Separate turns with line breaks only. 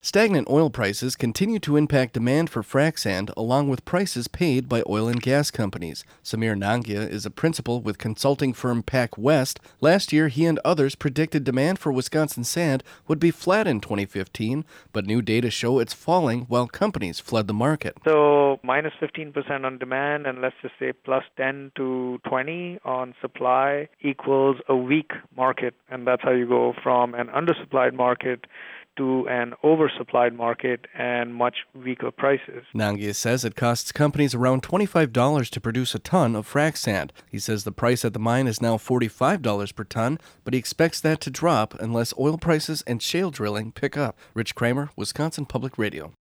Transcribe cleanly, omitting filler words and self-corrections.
Stagnant oil prices continue to impact demand for frac sand along with prices paid by oil and gas companies. Samir Nangia is a principal with consulting firm PacWest. Last year, he and others predicted demand for Wisconsin sand would be flat in 2015, but new data show it's falling while companies flood the market.
So minus 15% on demand and let's just say plus 10 to 20 on supply equals a weak market. And that's how you go from an undersupplied market to an oversupplied market and much weaker prices.
Nangia says it costs companies around $25 to produce a ton of frac sand. He says the price at the mine is now $45 per ton, but he expects that to drop unless oil prices and shale drilling pick up. Rich Kramer, Wisconsin Public Radio.